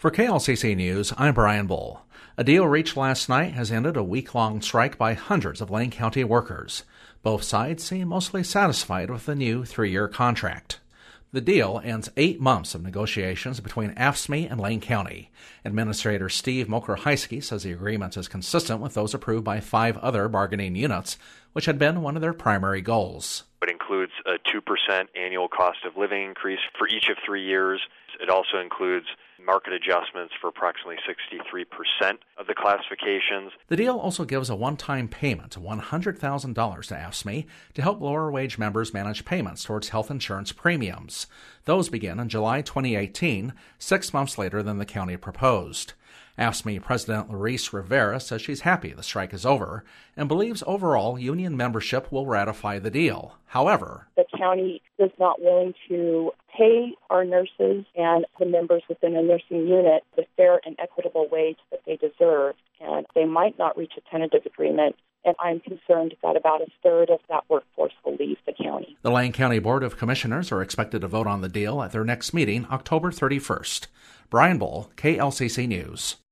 For KLCC News, I'm Brian Bull. A deal reached last night has ended a week-long strike by hundreds of Lane County workers. Both sides seem mostly satisfied with the new 3-year contract. The deal ends 8 months of negotiations between AFSCME and Lane County. Administrator Steve Mokrzycki says the agreement is consistent with those approved by 5 other bargaining units, which had been one of their primary goals. It includes a 2% annual cost of living increase for each of 3 years. It also includes market adjustments for approximately 63% of the classifications. The deal also gives a one-time payment of $100,000 to AFSCME to help lower-wage members manage payments towards health insurance premiums. Those begin in July 2018, 6 months later than the county proposed. AFSCME President Laurice Rivera says she's happy the strike is over and believes overall union membership will ratify the deal. However, the county is not willing to pay our nurses and the members within a nursing unit the fair and equitable wage that they deserve, and they might not reach a tentative agreement. And I'm concerned that about a third of that workforce will leave the county. The Lane County Board of Commissioners are expected to vote on the deal at their next meeting, October 31st. Brian Bull, KLCC News.